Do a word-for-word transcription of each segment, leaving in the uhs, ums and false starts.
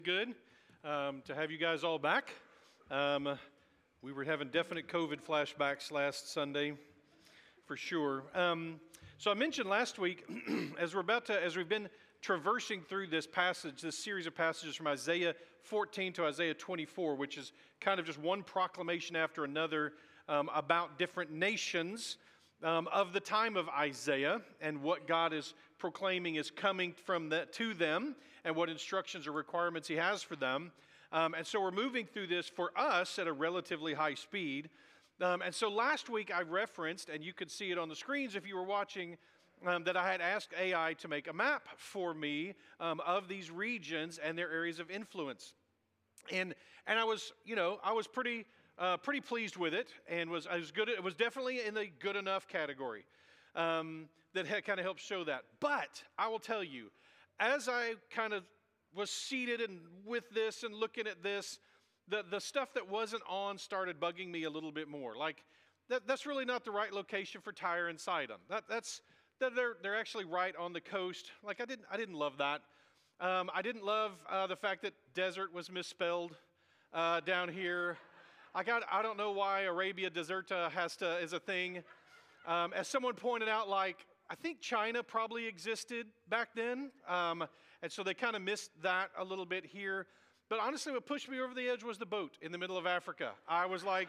Good um, to have you guys all back. Um, we were having definite COVID flashbacks last Sunday, for sure. Um, so I mentioned last week, as we're about to, as we've been traversing through this passage, this series of passages from Isaiah fourteen to Isaiah twenty-four, which is kind of just one proclamation after another um, about different nations um, of the time of Isaiah and what God is proclaiming is coming from the, to them, and what instructions or requirements he has for them. Um, and so we're moving through this for us at a relatively high speed. Um, and so last week I referenced, and you could see it on the screens if you were watching, um, that I had asked A I to make a map for me um, of these regions and their areas of influence. And and I was, you know, I was pretty uh, pretty pleased with it, and was I was good. It was definitely in the good enough category. Um, that kind of helps show that. But I will tell you, as I kind of was seated and with this and looking at this, the, the stuff that wasn't on started bugging me a little bit more. Like, that, that's really not the right location for Tyre and Sidon. That, that's that they're they're actually right on the coast. Like, I didn't I didn't love that. Um, I didn't love uh, the fact that desert was misspelled uh, down here. I got I don't know why Arabia Deserta has to is a thing. Um, as someone pointed out, like, I think China probably existed back then, um, and so they kind of missed that a little bit here. But honestly, what pushed me over the edge was the boat in the middle of Africa. I was like,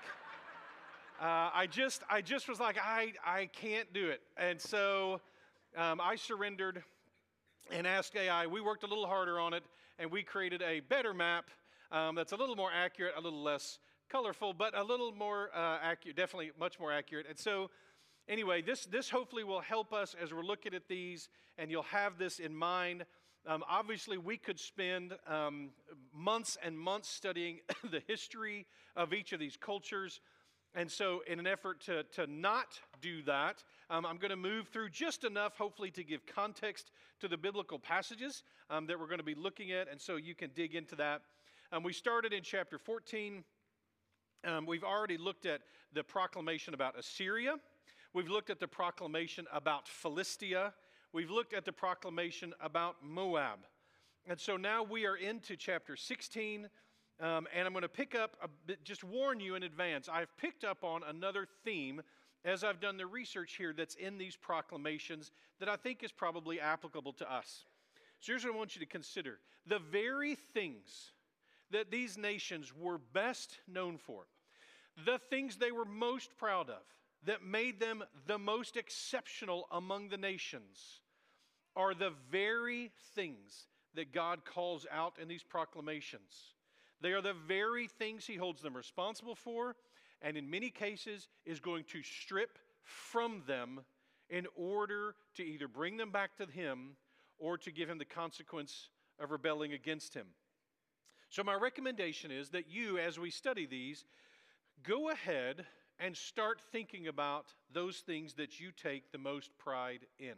uh, I just, I just was like, I, I can't do it, and so um, I surrendered and asked A I. We worked a little harder on it, and we created a better map um, that's a little more accurate, a little less colorful, but a little more uh, accurate, definitely much more accurate, and so. Anyway, this, this hopefully will help us as we're looking at these, and you'll have this in mind. Um, obviously, we could spend um, months and months studying the history of each of these cultures. And so in an effort to, to not do that, um, I'm going to move through just enough, hopefully, to give context to the biblical passages um, that we're going to be looking at, and so you can dig into that. Um, we started in chapter fourteen. Um, we've already looked at the proclamation about Assyria. We've looked at the proclamation about Philistia. We've looked at the proclamation about Moab. And so now we are into chapter sixteen, um, and I'm going to pick up, a bit, just warn you in advance, I've picked up on another theme as I've done the research here that's in these proclamations that I think is probably applicable to us. So here's what I want you to consider. The very things that these nations were best known for, the things they were most proud of, that made them the most exceptional among the nations, are the very things that God calls out in these proclamations. They are the very things he holds them responsible for, and in many cases is going to strip from them in order to either bring them back to him or to give him the consequence of rebelling against him. So my recommendation is that you, as we study these, go ahead and start thinking about those things that you take the most pride in.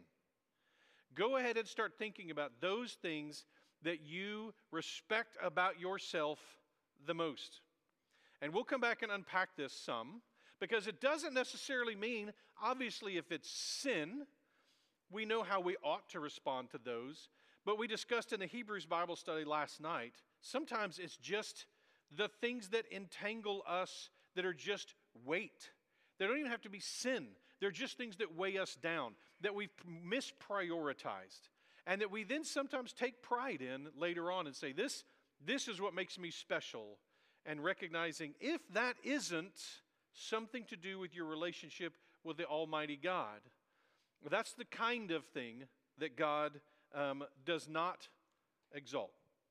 Go ahead and start thinking about those things that you respect about yourself the most. And we'll come back and unpack this some, because it doesn't necessarily mean, obviously, if it's sin, we know how we ought to respond to those. But we discussed in the Hebrews Bible study last night, sometimes it's just the things that entangle us that are just weight. They don't even have to be sin. They're just things that weigh us down, that we've misprioritized, and that we then sometimes take pride in later on and say, this, this is what makes me special, and recognizing if that isn't something to do with your relationship with the Almighty God, that's the kind of thing that God um, does not exalt.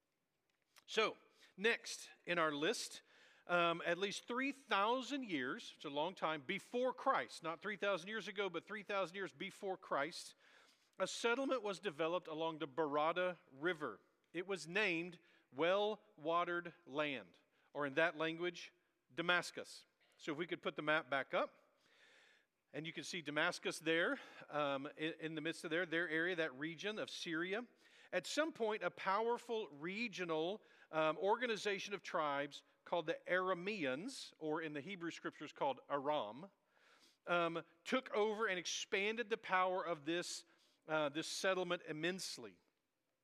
So, next in our list, Um, at least three thousand years, it's a long time, before Christ, not three thousand years ago, but three thousand years before Christ, a settlement was developed along the Barada River. It was named Well-Watered Land, or in that language, Damascus. So if we could put the map back up, and you can see Damascus there, um, in, in the midst of there, their area, that region of Syria. At some point, a powerful regional um, organization of tribes called the Arameans, or in the Hebrew scriptures called Aram, um, took over and expanded the power of this, uh, this settlement immensely.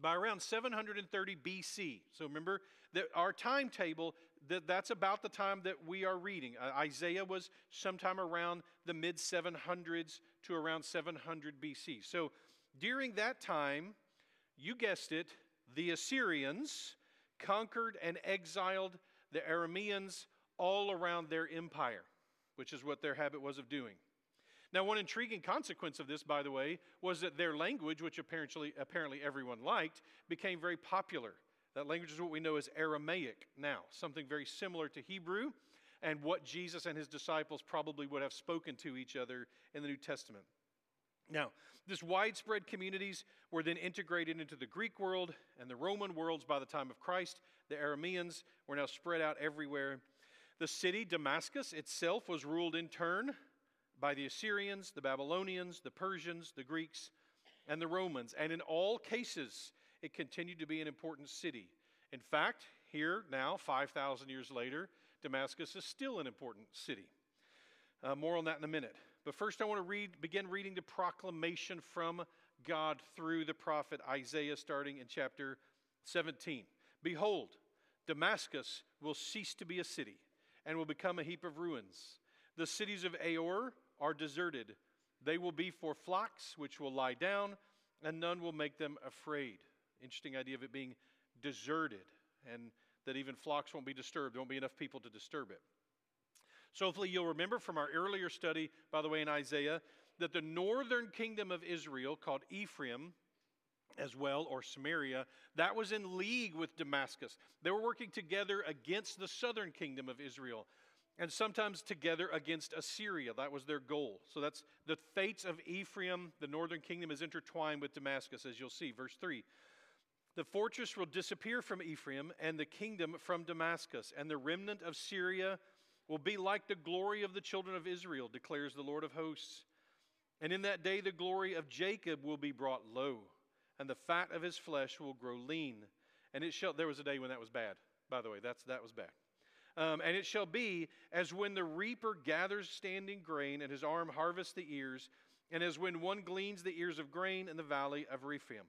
by around seven hundred thirty B C. So remember that our timetable, that, that's about the time that we are reading. Uh, Isaiah was sometime around the mid seven hundreds to around seven hundred B C. So during that time, you guessed it, the Assyrians conquered and exiled the Arameans all around their empire, which is what their habit was of doing. Now, one intriguing consequence of this, by the way, was that their language, which apparently, apparently everyone liked, became very popular. That language is what we know as Aramaic now, something very similar to Hebrew and what Jesus and his disciples probably would have spoken to each other in the New Testament. Now, this widespread communities were then integrated into the Greek world and the Roman worlds by the time of Christ. The Arameans were now spread out everywhere. The city, Damascus itself, was ruled in turn by the Assyrians, the Babylonians, the Persians, the Greeks, and the Romans. And in all cases, it continued to be an important city. In fact, here now, five thousand years later, Damascus is still an important city. Uh, more on that in a minute. But first I want to read, begin reading the proclamation from God through the prophet Isaiah, starting in chapter seventeen. Behold, Damascus will cease to be a city and will become a heap of ruins. The cities of Aor are deserted. They will be for flocks which will lie down, and none will make them afraid. Interesting idea of it being deserted, and that even flocks won't be disturbed. There won't be enough people to disturb it. So hopefully you'll remember from our earlier study, by the way, in Isaiah, that the northern kingdom of Israel, called Ephraim as well, or Samaria, that was in league with Damascus. They were working together against the southern kingdom of Israel, and sometimes together against Assyria. That was their goal. So that's the fates of Ephraim. The northern kingdom is intertwined with Damascus, as you'll see. Verse three. The fortress will disappear from Ephraim, and the kingdom from Damascus, and the remnant of Syria will be like the glory of the children of Israel, declares the Lord of hosts. And in that day the glory of Jacob will be brought low, and the fat of his flesh will grow lean. And it shall, there was a day when that was bad, by the way, that's, that was bad. Um, and it shall be as when the reaper gathers standing grain, and his arm harvests the ears, and as when one gleans the ears of grain in the valley of Rephaim.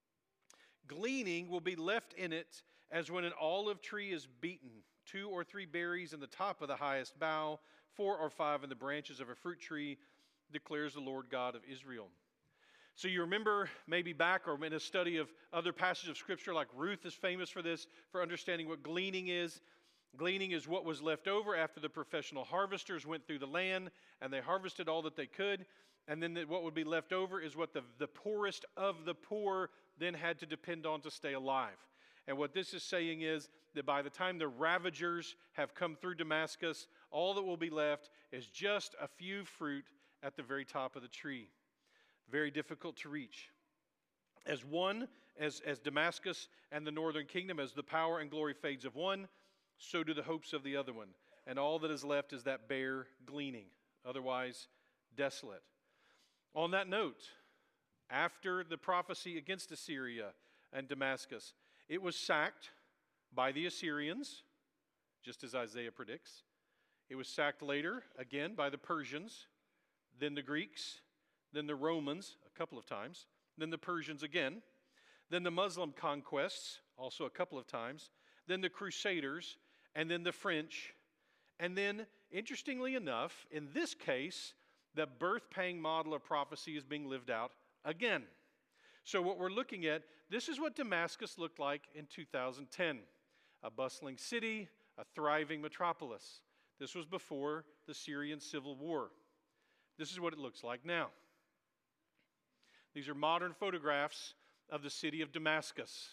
Gleaning will be left in it as when an olive tree is beaten, two or three berries in the top of the highest bough, four or five in the branches of a fruit tree, declares the Lord God of Israel. So you remember maybe back or in a study of other passages of Scripture, like Ruth is famous for this, for understanding what gleaning is. Gleaning is what was left over after the professional harvesters went through the land and they harvested all that they could. And then what would be left over is what the, the poorest of the poor then had to depend on to stay alive. And what this is saying is that by the time the ravagers have come through Damascus, all that will be left is just a few fruit at the very top of the tree. Very difficult to reach. As one, as, as Damascus and the northern kingdom, as the power and glory fades of one, so do the hopes of the other one. And all that is left is that bare gleaning, otherwise desolate. On that note, after the prophecy against Assyria and Damascus, it was sacked by the Assyrians, just as Isaiah predicts. It was sacked later, again, by the Persians, then the Greeks, then the Romans, a couple of times, then the Persians again, then the Muslim conquests, also a couple of times, then the Crusaders, and then the French. And then, interestingly enough, in this case, the birth-pang model of prophecy is being lived out again. So what we're looking at, this is what Damascus looked like in two thousand ten. A bustling city, a thriving metropolis. This was before the Syrian civil war. This is what it looks like now. These are modern photographs of the city of Damascus.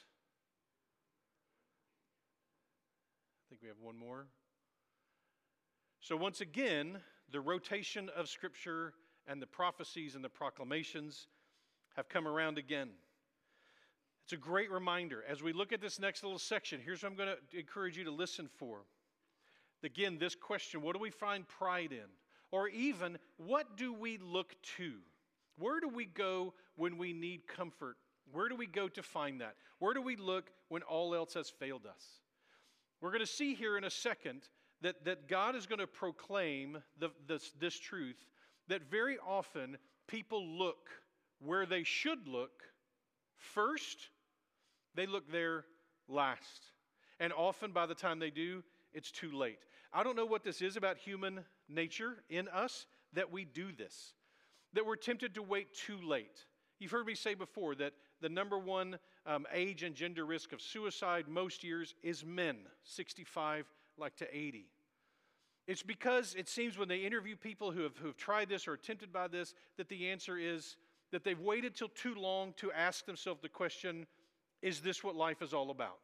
I think we have one more. So once again, the rotation of Scripture and the prophecies and the proclamations have come around again. It's a great reminder. As we look at this next little section, here's what I'm going to encourage you to listen for. Again, this question, what do we find pride in? Or even, what do we look to? Where do we go when we need comfort? Where do we go to find that? Where do we look when all else has failed us? We're going to see here in a second that, that God is going to proclaim the, this, this truth, that very often people look where they should look first, They look there last. And often by the time they do, it's too late. I don't know what this is about human nature in us that we do this, that we're tempted to wait too late. You've heard me say before that the number one um, age and gender risk of suicide most years is men, sixty-five like to eighty. It's because it seems when they interview people who have, who have tried this or attempted by this, that the answer is that they've waited till too long to ask themselves the question, is this what life is all about?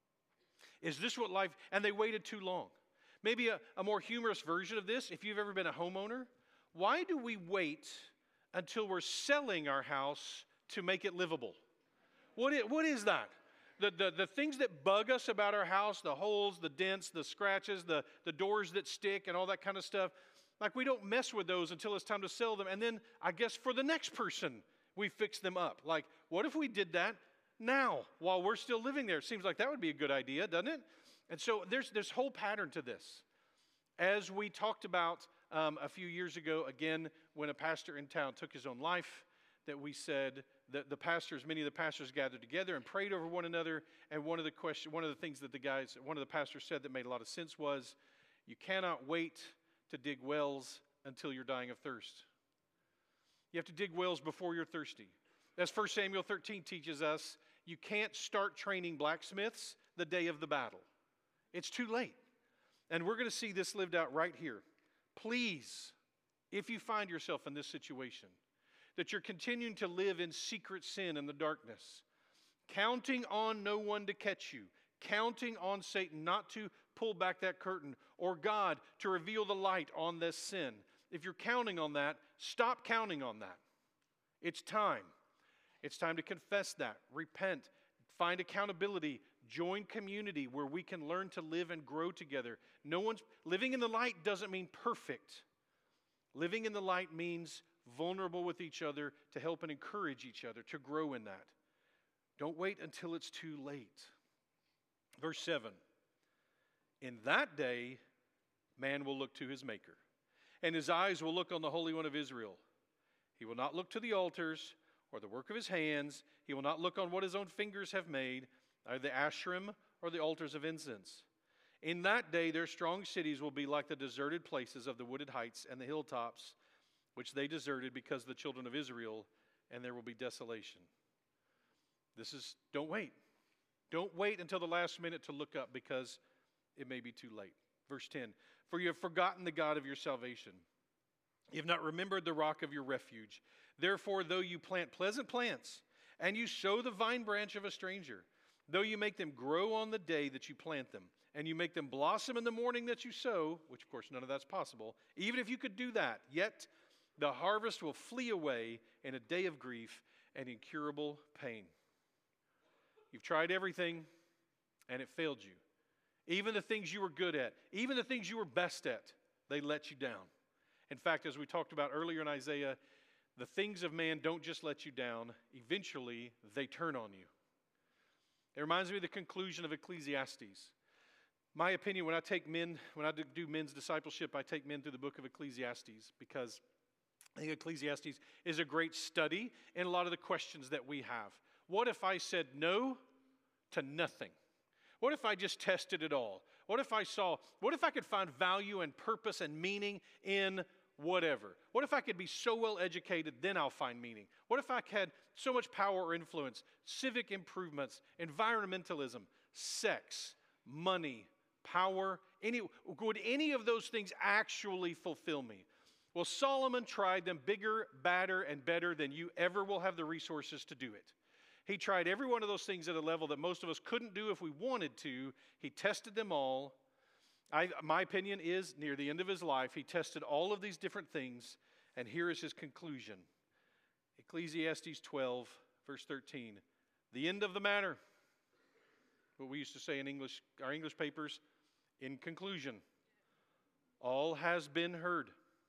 Is this what life, and they waited too long. Maybe a, a more humorous version of this, if you've ever been a homeowner, why do we wait until we're selling our house to make it livable? What is, what is that? The, the, the things that bug us about our house, the holes, the dents, the scratches, the, the doors that stick and all that kind of stuff, like we don't mess with those until it's time to sell them. And then I guess for the next person, we fix them up. Like, what if we did that now while we're still living there? It seems like that would be a good idea, doesn't it? And so there's this whole pattern to this. As we talked about um, a few years ago, again, when a pastor in town took his own life, that we said that the pastors, many of the pastors gathered together and prayed over one another. And one of the question, one of the things that the guys, one of the pastors said that made a lot of sense was, you cannot wait to dig wells until you're dying of thirst. You have to dig wells before you're thirsty. As First Samuel thirteen teaches us, you can't start training blacksmiths the day of the battle. It's too late. And we're going to see this lived out right here. Please, if you find yourself in this situation, that you're continuing to live in secret sin in the darkness, counting on no one to catch you, counting on Satan not to pull back that curtain, or God to reveal the light on this sin. If you're counting on that, stop counting on that. It's time. It's time to confess that, repent, find accountability, join community where we can learn to live and grow together. No one's living in the light doesn't mean perfect. Living in the light means vulnerable with each other to help and encourage each other to grow in that. Don't wait until it's too late. Verse seven. In that day, man will look to his Maker, and his eyes will look on the Holy One of Israel. He will not look to the altars or the work of his hands. He will not look on what his own fingers have made, either the Asherim or the altars of incense. In that day, their strong cities will be like the deserted places of the wooded heights and the hilltops, which they deserted because of the children of Israel, and there will be desolation. This is, don't wait. Don't wait until the last minute to look up, because it may be too late. Verse ten, for you have forgotten the God of your salvation. You have not remembered the rock of your refuge. Therefore, though you plant pleasant plants, and you sow the vine branch of a stranger, though you make them grow on the day that you plant them, and you make them blossom in the morning that you sow, which of course none of that's possible, even if you could do that, yet the harvest will flee away in a day of grief and incurable pain. You've tried everything, and it failed you. Even the things you were good at, even the things you were best at, they let you down. In fact, as we talked about earlier in Isaiah, the things of man don't just let you down. Eventually, they turn on you. It reminds me of the conclusion of Ecclesiastes. My opinion, when I take men, when I do men's discipleship, I take men through the book of Ecclesiastes, because I think Ecclesiastes is a great study in a lot of the questions that we have. What if I said no to nothing? What if I just tested it all? What if I saw, what if I could find value and purpose and meaning in whatever? What if I could be so well educated, then I'll find meaning? What if I had so much power or influence, civic improvements, environmentalism, sex, money, power, any, would any of those things actually fulfill me? Well, Solomon tried them bigger, badder, and better than you ever will have the resources to do it. He tried every one of those things at a level that most of us couldn't do if we wanted to. He tested them all. I, my opinion is, near the end of his life, he tested all of these different things, and here is his conclusion. Ecclesiastes twelve, verse thirteen. The end of the matter. What we used to say in English, our English papers, in conclusion. All has been heard.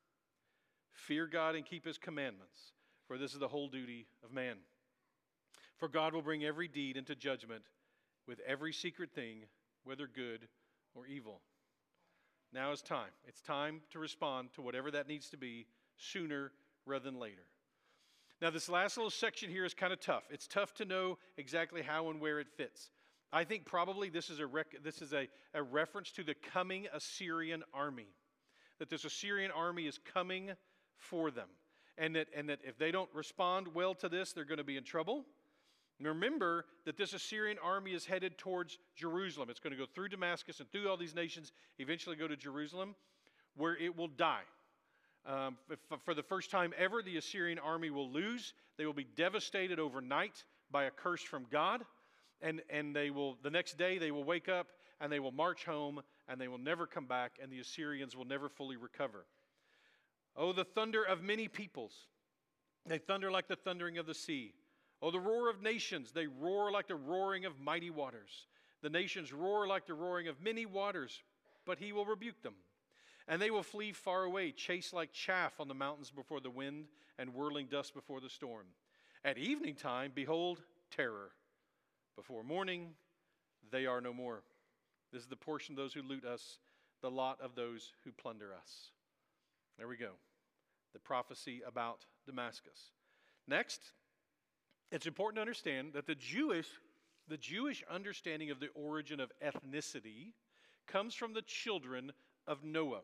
Fear God and keep his commandments, for this is the whole duty of man. For God will bring every deed into judgment with every secret thing, whether good or evil. Now is time. It's time to respond to whatever that needs to be sooner rather than later. Now, this last little section here is kind of tough. It's tough to know exactly how and where it fits. I think probably this is a rec- this is a, a reference to the coming Assyrian army, that this Assyrian army is coming for them, and that and that if they don't respond well to this, they're going to be in trouble. And remember that this Assyrian army is headed towards Jerusalem. It's going to go through Damascus and through all these nations, eventually go to Jerusalem, where it will die. Um, for the first time ever, the Assyrian army will lose. They will be devastated overnight by a curse from God. And, and they will, the next day they will wake up and they will march home and they will never come back, and the Assyrians will never fully recover. Oh, the thunder of many peoples. They thunder like the thundering of the sea. Oh, the roar of nations. They roar like the roaring of mighty waters. The nations roar like the roaring of many waters, but he will rebuke them. And they will flee far away, chased like chaff on the mountains before the wind and whirling dust before the storm. At evening time, behold, terror. Before morning, they are no more. This is the portion of those who loot us, the lot of those who plunder us. There we go. The prophecy about Damascus. Next, it's important to understand that the Jewish, the Jewish understanding of the origin of ethnicity comes from the children of Noah.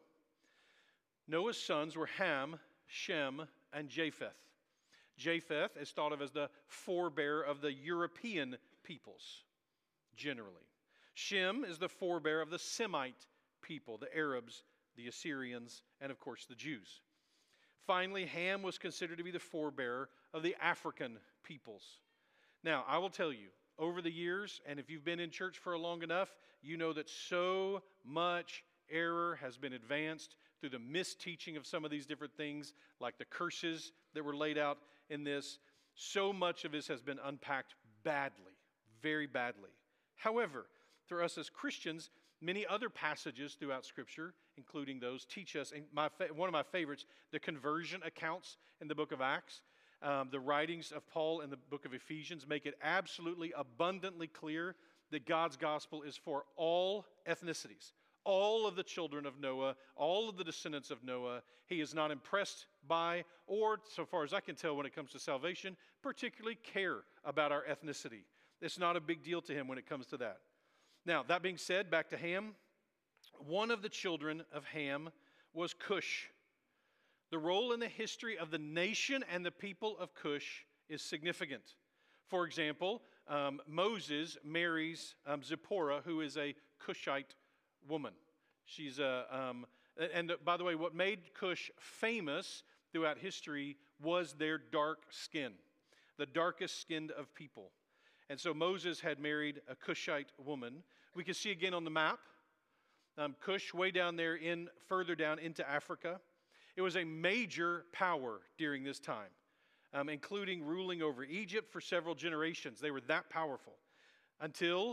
Noah's sons were Ham, Shem, and Japheth. Japheth is thought of as the forebear of the European peoples, generally. Shem is the forebear of the Semite people, the Arabs, the Assyrians, and of course the Jews. Finally, Ham was considered to be the forebearer of the African peoples. Now, I will tell you, over the years, and if you've been in church for long enough, you know that so much error has been advanced through the misteaching of some of these different things, like the curses that were laid out in this. So much of this has been unpacked badly, very badly. However, for us as Christians, many other passages throughout Scripture, including those, teach us, and my fa- one of my favorites, the conversion accounts in the book of Acts. Um, the writings of Paul in the book of Ephesians make it absolutely abundantly clear that God's gospel is for all ethnicities, all of the children of Noah, all of the descendants of Noah. He is not impressed by, or so far as I can tell when it comes to salvation, particularly care about our ethnicity. It's not a big deal to him when it comes to that. Now, that being said, back to Ham. One of the children of Ham was Cush. The role in the history of the nation and the people of Cush is significant. For example, um, Moses marries um, Zipporah, who is a Cushite woman. She's a, um, and by the way, what made Cush famous throughout history was their dark skin, the darkest skinned of people. And so Moses had married a Cushite woman. We can see again on the map, um, Cush way down there, in further down into Africa. It was a major power during this time, um, including ruling over Egypt for several generations. They were that powerful until,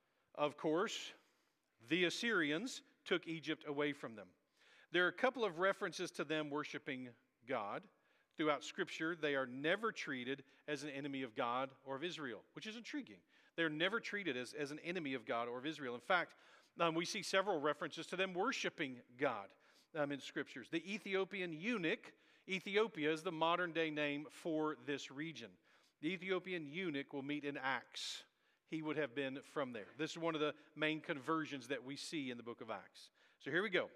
of course, the Assyrians took Egypt away from them. There are a couple of references to them worshiping God. Throughout Scripture, they are never treated as an enemy of God or of Israel, which is intriguing. They're never treated as, as an enemy of God or of Israel. In fact, um, we see several references to them worshiping God um, in Scriptures. The Ethiopian eunuch, Ethiopia is the modern-day name for this region. The Ethiopian eunuch will meet in Acts. He would have been from there. This is one of the main conversions that we see in the book of Acts. So here we go.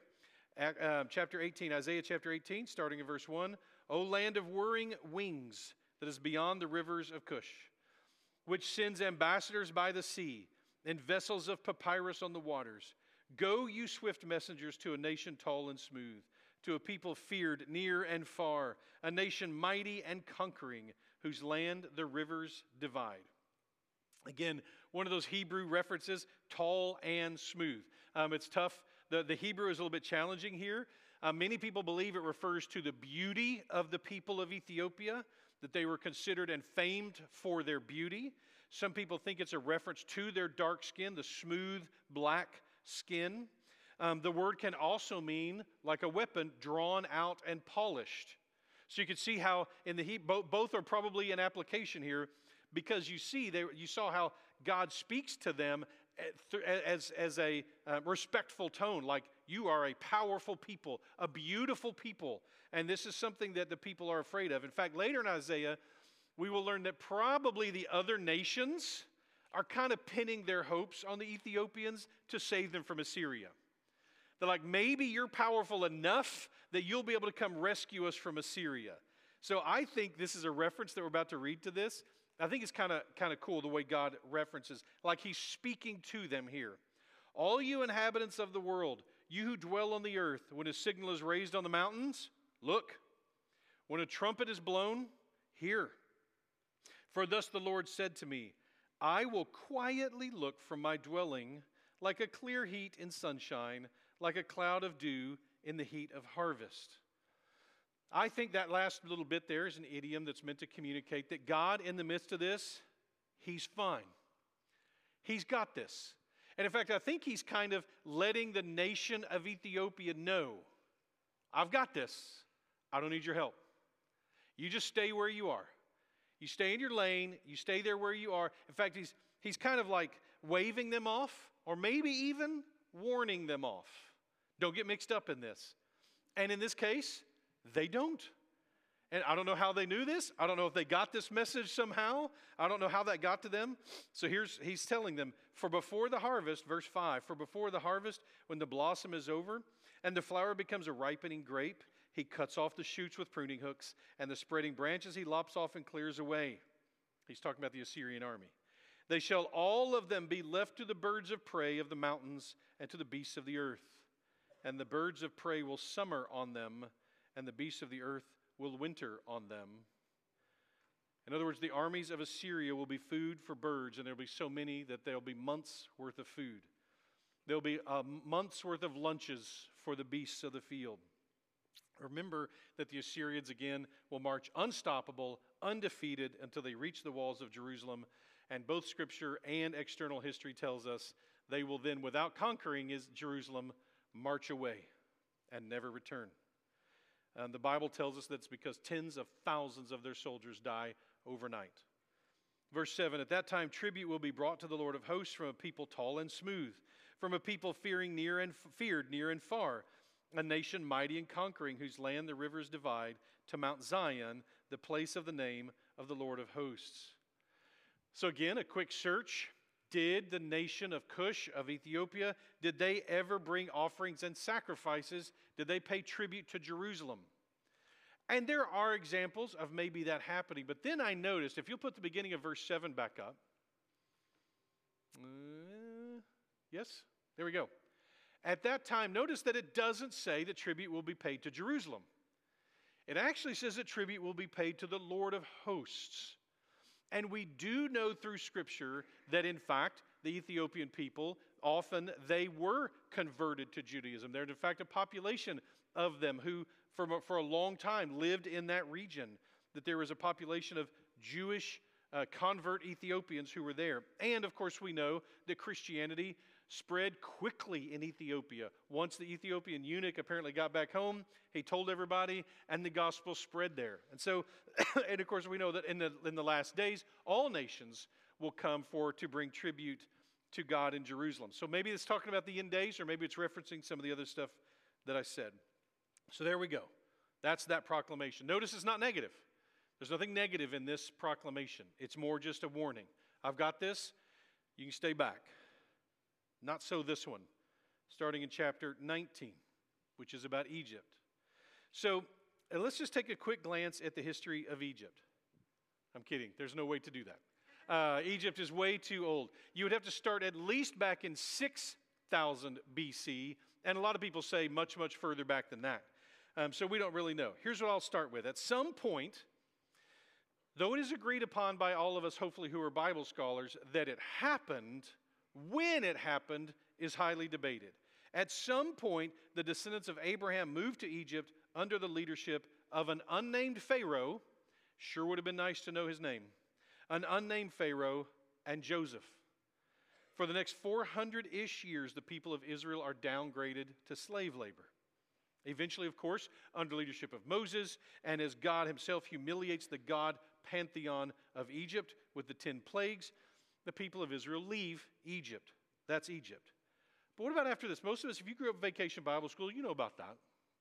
Uh, chapter eighteen, Isaiah chapter eighteen, starting in verse one. O land of whirring wings that is beyond the rivers of Cush, which sends ambassadors by the sea and vessels of papyrus on the waters. Go, you swift messengers, to a nation tall and smooth, to a people feared near and far, a nation mighty and conquering, whose land the rivers divide. Again, one of those Hebrew references, tall and smooth. Um, it's tough. The, the Hebrew is a little bit challenging here. Uh, many people believe it refers to the beauty of the people of Ethiopia, that they were considered and famed for their beauty. Some people think it's a reference to their dark skin, the smooth black skin. Um, the word can also mean like a weapon drawn out and polished. So you can see how in the Hebrew, both are probably an application here, because you see, they, you saw how God speaks to them as, as a uh, respectful tone, like you are a powerful people, a beautiful people. And this is something that the people are afraid of. In fact, later in Isaiah, we will learn that probably the other nations are kind of pinning their hopes on the Ethiopians to save them from Assyria. They're like, maybe you're powerful enough that you'll be able to come rescue us from Assyria. So I think this is a reference that we're about to read to this. I think it's kind of kind of cool the way God references, like he's speaking to them here. All you inhabitants of the world, you who dwell on the earth, when a signal is raised on the mountains, look. When a trumpet is blown, hear. For thus the Lord said to me, I will quietly look from my dwelling like a clear heat in sunshine, like a cloud of dew in the heat of harvest. I think that last little bit there is an idiom that's meant to communicate that God, in the midst of this, he's fine. He's got this. And in fact, I think he's kind of letting the nation of Ethiopia know, I've got this. I don't need your help. You just stay where you are. You stay in your lane. You stay there where you are. In fact, he's, he's kind of like waving them off, or maybe even warning them off. Don't get mixed up in this. And in this case, they don't. And I don't know how they knew this. I don't know if they got this message somehow. I don't know how that got to them. So here's, he's telling them, for before the harvest, verse five, for before the harvest, when the blossom is over and the flower becomes a ripening grape, he cuts off the shoots with pruning hooks, and the spreading branches he lops off and clears away. He's talking about the Assyrian army. They shall all of them be left to the birds of prey of the mountains and to the beasts of the earth. And the birds of prey will summer on them, and the beasts of the earth will winter on them. In other words, the armies of Assyria will be food for birds, and there will be so many that there will be months' worth of food. There will be a month's worth of lunches for the beasts of the field. Remember that the Assyrians, again, will march unstoppable, undefeated, until they reach the walls of Jerusalem. And both Scripture and external history tells us they will then, without conquering Jerusalem, march away and never return. And the Bible tells us that's because tens of thousands of their soldiers die overnight. Verse seven, at that time tribute will be brought to the Lord of hosts from a people tall and smooth, from a people fearing near and feared near and far, a nation mighty and conquering, whose land the rivers divide, to Mount Zion, the place of the name of the Lord of hosts. So again, a quick search. Did the nation of Cush, of Ethiopia, did they ever bring offerings and sacrifices? Did they pay tribute to Jerusalem? And there are examples of maybe that happening. But then I noticed, if you'll put the beginning of verse seven back up. Uh, yes, there we go. At that time, notice that it doesn't say that tribute will be paid to Jerusalem. It actually says that tribute will be paid to the Lord of hosts. And we do know through Scripture that, in fact, the Ethiopian people, often they were converted to Judaism. There's, in fact, a population of them who, for, for a long time, lived in that region. That there was a population of Jewish uh, convert Ethiopians who were there. And, of course, we know that Christianity spread quickly in Ethiopia. Once the Ethiopian eunuch apparently got back home, he told everybody, and the gospel spread there. And so, and of course we know that in the, in the last days, all nations will come for to bring tribute to God in Jerusalem. So maybe it's talking about the end days, or maybe it's referencing some of the other stuff that I said. So there we go. That's that proclamation. Notice it's not negative. There's nothing negative in this proclamation. It's more just a warning. I've got this. You can stay back. Not so this one, starting in chapter nineteen, which is about Egypt. So uh, let's just take a quick glance at the history of Egypt. I'm kidding. There's no way to do that. Uh, Egypt is way too old. You would have to start at least back in six thousand B C, and a lot of people say much, much further back than that. Um, so we don't really know. Here's what I'll start with. At some point, though it is agreed upon by all of us, hopefully, who are Bible scholars, that it happened, when it happened is highly debated. At some point, the descendants of Abraham moved to Egypt under the leadership of an unnamed Pharaoh. Sure would have been nice to know his name. An unnamed Pharaoh and Joseph. For the next four hundred-ish years, the people of Israel are downgraded to slave labor. Eventually, of course, under leadership of Moses, and as God himself humiliates the God pantheon of Egypt with the ten plagues, the people of Israel leave Egypt. That's Egypt. But what about after this? Most of us, if you grew up in vacation Bible school, you know about that.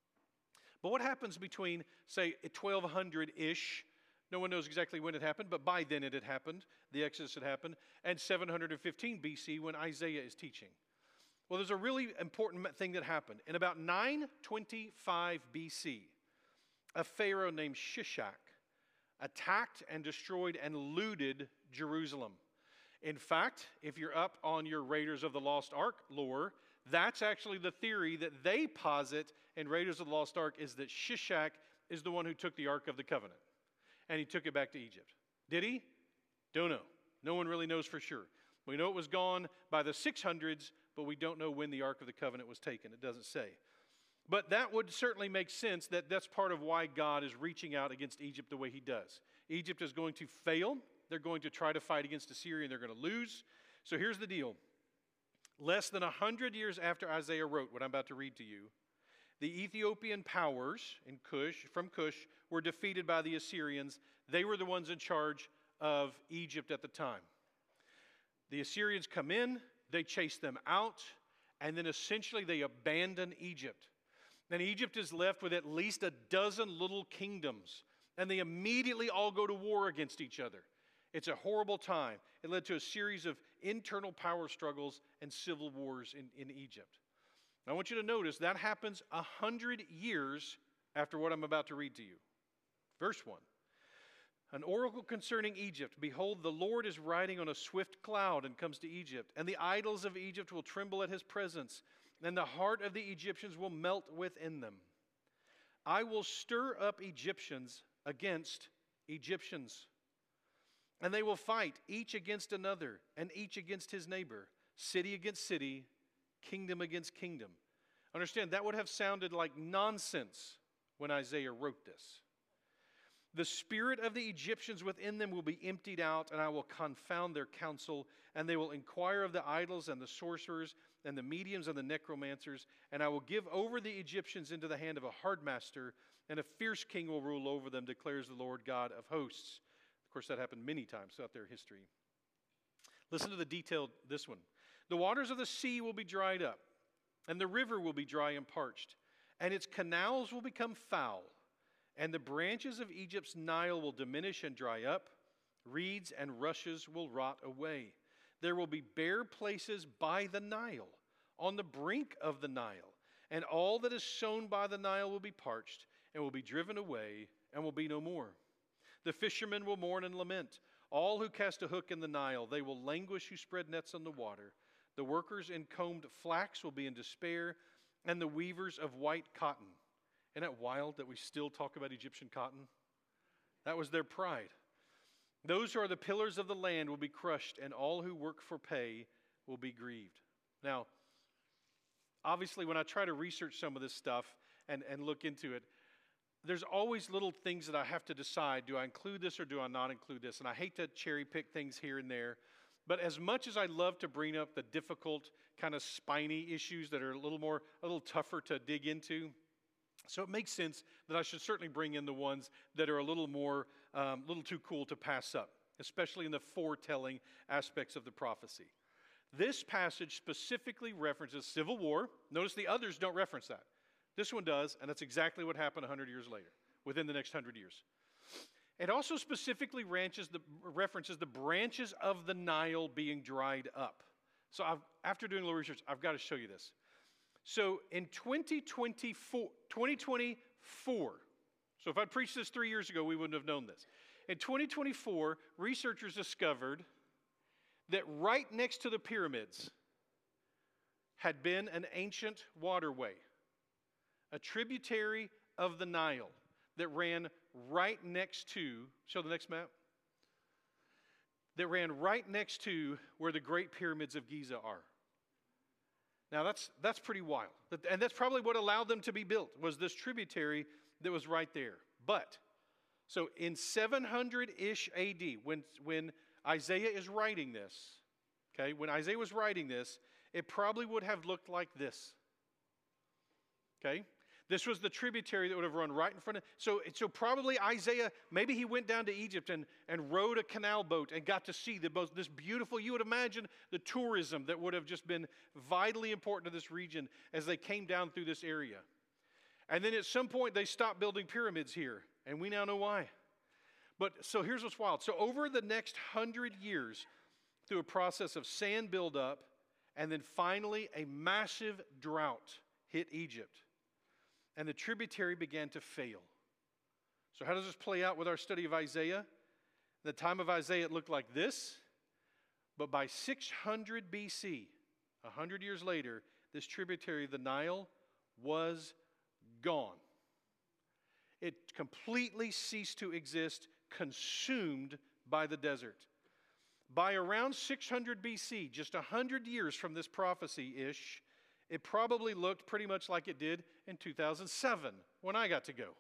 But what happens between, say, twelve hundred-ish, no one knows exactly when it happened, but by then it had happened, the Exodus had happened, and seven hundred fifteen B C when Isaiah is teaching? Well, there's a really important thing that happened. In about nine twenty-five B C, a pharaoh named Shishak attacked and destroyed and looted Jerusalem. In fact, if you're up on your Raiders of the Lost Ark lore, that's actually the theory that they posit in Raiders of the Lost Ark, is that Shishak is the one who took the Ark of the Covenant, and he took it back to Egypt. Did he? Don't know. No one really knows for sure. We know it was gone by the six hundreds, but we don't know when the Ark of the Covenant was taken. It doesn't say. But that would certainly make sense, that that's part of why God is reaching out against Egypt the way he does. Egypt is going to fail. They're going to try to fight against Assyria, and they're going to lose. So here's the deal. Less than one hundred years after Isaiah wrote what I'm about to read to you, the Ethiopian powers in Cush, from Cush were defeated by the Assyrians. They were the ones in charge of Egypt at the time. The Assyrians come in, they chase them out, and then essentially they abandon Egypt. And Egypt is left with at least a dozen little kingdoms, and they immediately all go to war against each other. It's a horrible time. It led to a series of internal power struggles and civil wars in, in Egypt. I want you to notice that happens a hundred years after what I'm about to read to you. Verse one. An oracle concerning Egypt. Behold, the Lord is riding on a swift cloud and comes to Egypt, and the idols of Egypt will tremble at his presence, and the heart of the Egyptians will melt within them. I will stir up Egyptians against Egyptians, and they will fight each against another, and each against his neighbor, city against city, kingdom against kingdom. Understand, that would have sounded like nonsense when Isaiah wrote this. The spirit of the Egyptians within them will be emptied out, and I will confound their counsel, and they will inquire of the idols and the sorcerers and the mediums and the necromancers, and I will give over the Egyptians into the hand of a hard master, and a fierce king will rule over them, declares the Lord God of hosts. Of course, that happened many times throughout their history. Listen to the detailed, this one. The waters of the sea will be dried up, and the river will be dry and parched, and its canals will become foul, and the branches of Egypt's Nile will diminish and dry up. Reeds and rushes will rot away. There will be bare places by the Nile, on the brink of the Nile, and all that is sown by the Nile will be parched, and will be driven away, and will be no more. The fishermen will mourn and lament. All who cast a hook in the Nile, they will languish who spread nets on the water. The workers in combed flax will be in despair, and the weavers of white cotton. Isn't that wild that we still talk about Egyptian cotton? That was their pride. Those who are the pillars of the land will be crushed, and all who work for pay will be grieved. Now, obviously, when I try to research some of this stuff and, and look into it, there's always little things that I have to decide, do I include this or do I not include this? And I hate to cherry pick things here and there, but as much as I love to bring up the difficult, kind of spiny issues that are a little more, a little tougher to dig into, so it makes sense that I should certainly bring in the ones that are a little more, a um, little too cool to pass up, especially in the foretelling aspects of the prophecy. This passage specifically references civil war. Notice the others don't reference that. This one does, and that's exactly what happened one hundred years later, within the next one hundred years. It also specifically the, references the branches of the Nile being dried up. So I've, after doing a little research, I've got to show you this. So in twenty twenty-four, twenty twenty-four, so if I'd preached this three years ago, we wouldn't have known this. In twenty twenty-four, researchers discovered that right next to the pyramids had been an ancient waterway, a tributary of the Nile that ran right next to, show the next map, that ran right next to where the Great Pyramids of Giza are. Now that's, that's pretty wild. And that's probably what allowed them to be built, was this tributary that was right there. But, so in seven hundred-ish A D, when, when Isaiah is writing this, okay, when Isaiah was writing this, it probably would have looked like this. Okay? This was the tributary that would have run right in front of. So, so probably Isaiah, maybe he went down to Egypt and, and rowed a canal boat and got to see the most, this beautiful, you would imagine the tourism that would have just been vitally important to this region as they came down through this area. And then at some point they stopped building pyramids here, and we now know why. But so here's what's wild. So over the next hundred years, through a process of sand buildup, and then finally a massive drought hit Egypt. And the tributary began to fail. So how does this play out with our study of Isaiah? In the time of Isaiah, it looked like this. But by six hundred B C, one hundred years later, this tributary of the Nile was gone. It completely ceased to exist, consumed by the desert. By around six hundred B C, just one hundred years from this prophecy-ish, it probably looked pretty much like it did in two thousand seven when I got to go.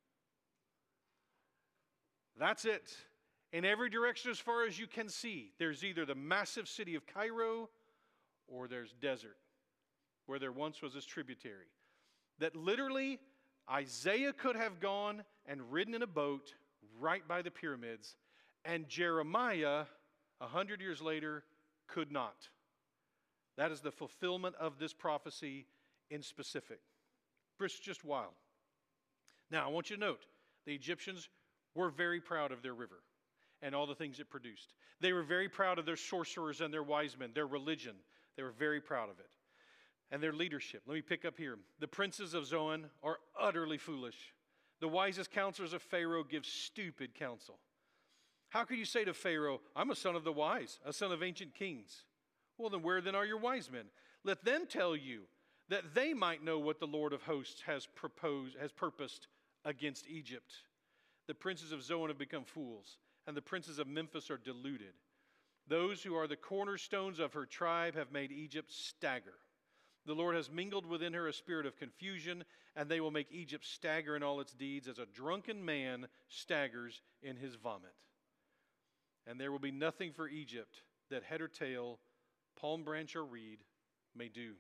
That's it. In every direction as far as you can see, there's either the massive city of Cairo or there's desert, where there once was this tributary. That literally Isaiah could have gone and ridden in a boat right by the pyramids, and Jeremiah, a hundred years later, could not. That is the fulfillment of this prophecy in specific. It's just wild. Now, I want you to note, the Egyptians were very proud of their river and all the things it produced. They were very proud of their sorcerers and their wise men, their religion. They were very proud of it. And their leadership. Let me pick up here. The princes of Zoan are utterly foolish. The wisest counselors of Pharaoh give stupid counsel. How could you say to Pharaoh, I'm a son of the wise, a son of ancient kings? Well, then where then are your wise men? Let them tell you, that they might know what the Lord of hosts has proposed, has purposed against Egypt. The princes of Zoan have become fools, and the princes of Memphis are deluded. Those who are the cornerstones of her tribe have made Egypt stagger. The Lord has mingled within her a spirit of confusion, and they will make Egypt stagger in all its deeds as a drunken man staggers in his vomit. And there will be nothing for Egypt that head or tail, palm branch or reed may do.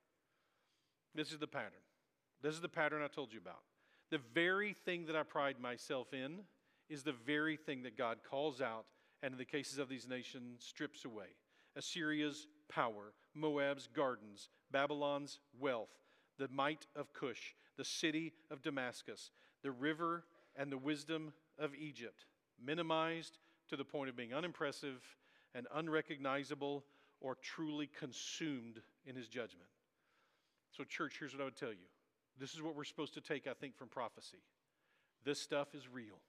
This is the pattern. This is the pattern I told you about. The very thing that I pride myself in is the very thing that God calls out, and in the cases of these nations, strips away. Assyria's power, Moab's gardens, Babylon's wealth, the might of Cush, the city of Damascus, the river and the wisdom of Egypt, minimized to the point of being unimpressive and unrecognizable or truly consumed in his judgment. So church, here's what I would tell you. This is what we're supposed to take, I think, from prophecy. This stuff is real.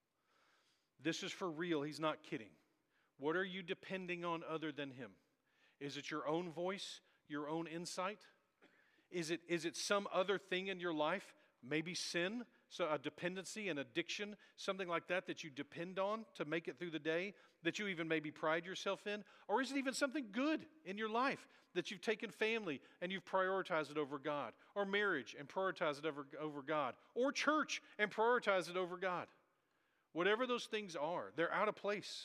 This is for real. He's not kidding. What are you depending on other than him? Is it your own voice, your own insight? Is it, is it some other thing in your life? Maybe sin, so a dependency, an addiction, something like that that you depend on to make it through the day, that you even maybe pride yourself in? Or is it even something good in your life that you've taken family and you've prioritized it over God? Or marriage and prioritized it over, over God? Or church and prioritized it over God? Whatever those things are, they're out of place.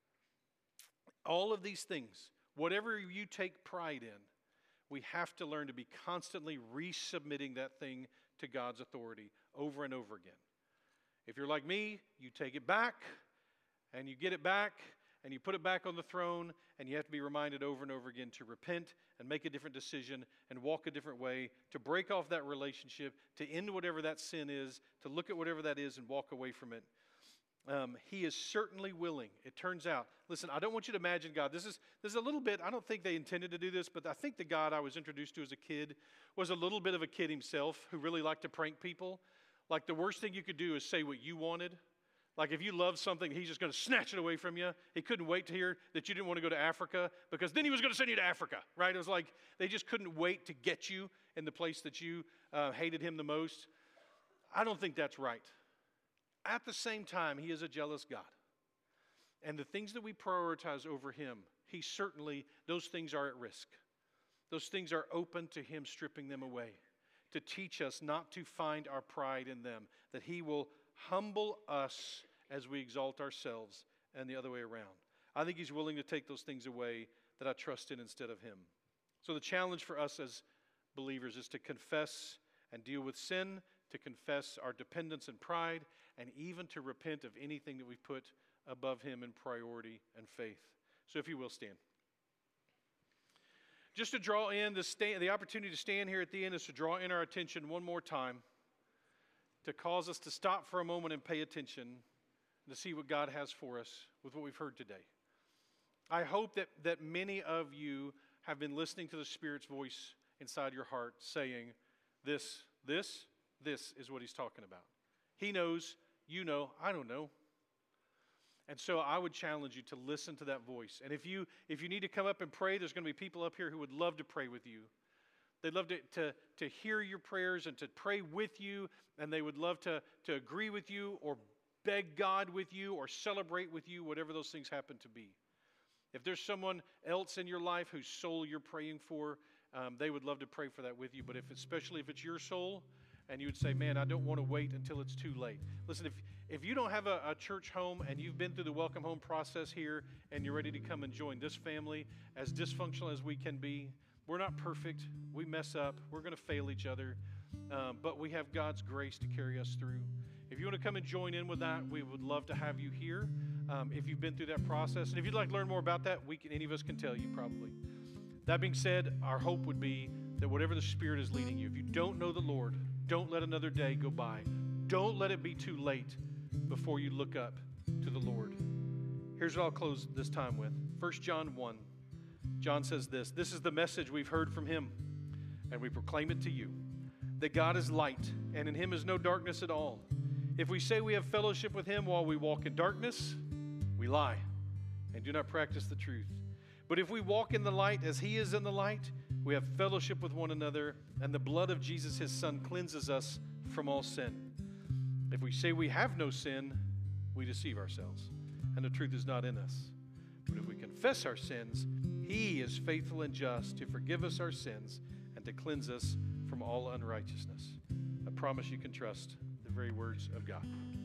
All of these things, whatever you take pride in, we have to learn to be constantly resubmitting that thing to God's authority over and over again. If you're like me, you take it back, and you get it back, and you put it back on the throne, and you have to be reminded over and over again to repent and make a different decision and walk a different way, to break off that relationship, to end whatever that sin is, to look at whatever that is and walk away from it. Um, he is certainly willing. It turns out, listen, I don't want you to imagine God. This is, this is a little bit, I don't think they intended to do this, but I think the God I was introduced to as a kid was a little bit of a kid himself who really liked to prank people. Like the worst thing you could do is say what you wanted. Like if you loved something, he's just going to snatch it away from you. He couldn't wait to hear that you didn't want to go to Africa because then he was going to send you to Africa, right? It was like they just couldn't wait to get you in the place that you uh, hated him the most. I don't think that's right. At the same time, he is a jealous God. And the things that we prioritize over him, he certainly, those things are at risk. Those things are open to him stripping them away, to teach us not to find our pride in them, that he will humble us as we exalt ourselves and the other way around. I think he's willing to take those things away that I trust in instead of him. So the challenge for us as believers is to confess and deal with sin, to confess our dependence and pride, and even to repent of anything that we've put above Him in priority and faith. So if you will, stand. Just to draw in the, stand, the opportunity to stand here at the end is to draw in our attention one more time, to cause us to stop for a moment and pay attention, to see what God has for us with what we've heard today. I hope that, that many of you have been listening to the Spirit's voice inside your heart saying, this, this, this is what He's talking about. He knows, you know, I don't know. And so I would challenge you to listen to that voice. And if you if you need to come up and pray, there's going to be people up here who would love to pray with you. They'd love to, to, to hear your prayers and to pray with you, and they would love to, to agree with you or beg God with you or celebrate with you, whatever those things happen to be. If there's someone else in your life whose soul you're praying for, um, they would love to pray for that with you. But if, especially if it's your soul, and you would say, man, I don't want to wait until it's too late. Listen, if, if you don't have a, a church home and you've been through the welcome home process here and you're ready to come and join this family, as dysfunctional as we can be, we're not perfect. We mess up. We're going to fail each other. Um, but we have God's grace to carry us through. If you want to come and join in with that, we would love to have you here. Um, if you've been through that process. And if you'd like to learn more about that, we can, any of us can tell you probably. That being said, our hope would be that whatever the Spirit is leading you, if you don't know the Lord, don't let another day go by. Don't let it be too late before you look up to the Lord. Here's what I'll close this time with. First John one. John says this, this is the message we've heard from Him, and we proclaim it to you, that God is light, and in Him is no darkness at all. If we say we have fellowship with Him while we walk in darkness, we lie and do not practice the truth. But if we walk in the light as He is in the light, we have fellowship with one another, and the blood of Jesus, His Son, cleanses us from all sin. If we say we have no sin, we deceive ourselves, and the truth is not in us. But if we confess our sins, He is faithful and just to forgive us our sins and to cleanse us from all unrighteousness. I promise you can trust the very words of God.